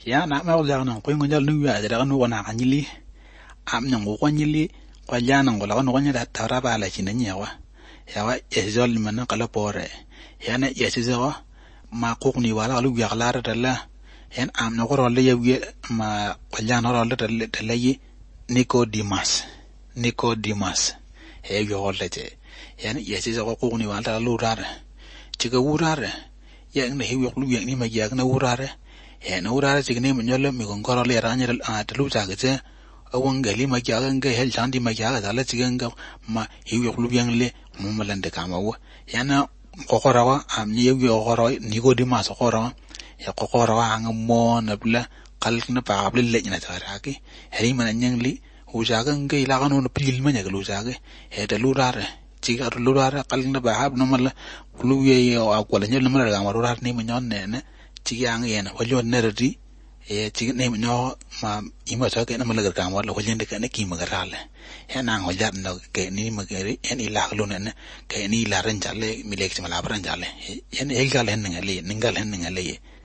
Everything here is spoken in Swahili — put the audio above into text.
ya na ma wala na ko ngonjal nu ya da no na kanili am nyango kwanyili kwa jana ngola kono kwanya da taraba la chinanyewa yawa ezol mana kala pore yana yesizo ma kokni wala lu ya kala dalla yan am no ko le yewi ma kwanya no le dalla yi Nicodemus he yo lete yan yesizo ko kokni wala lu rare chiga urare ya ne hewi lu ya ni ma ya na urare he no urare chigne mo nyole mi gongoro le ranya a tlu ta gete awang gali ma kya ga hel chandi ma kya ga la chigenga ma hiyo klubyan le mo malande kama wa yana kokora am ni yo kokora ni go di ma kokora ya kokora ang mo na bla kal na pa bla le na tara ki heri man nyang li hu ja ga ngai la ga no pil ma nya ga lu ja ga he da lu rare chi ga lu rare kal na ba hab no mal klubye yo akwala nyel na mal ga ma lu rare ni ma nyon ne ne chi yang yen wa jo ne ri chi ne nyo ma ima sa ke na malaga ka mo lo jende ka ne ki magarale ya na ho jar no ke ni magari en ila lo ne ke ni la ran jale mi lek ma la bran jale en el gal hen ngale ningal hen ngale